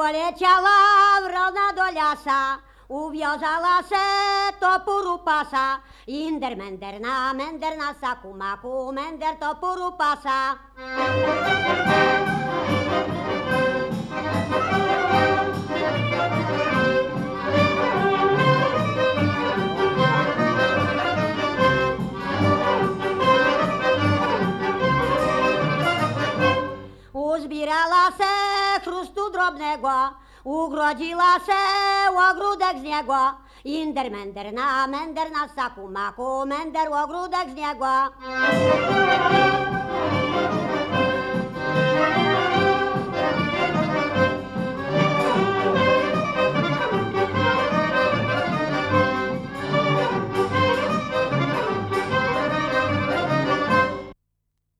Полетіла врона до ляса, ув'язала се топору паса. Індер-мендер на мендер на саку-маку, мендер топору паса. Uzbierala se chrustu drobnego, ugrodzila se ogródek z niego. Inder, mender na saku maku, mender ogródek z niego.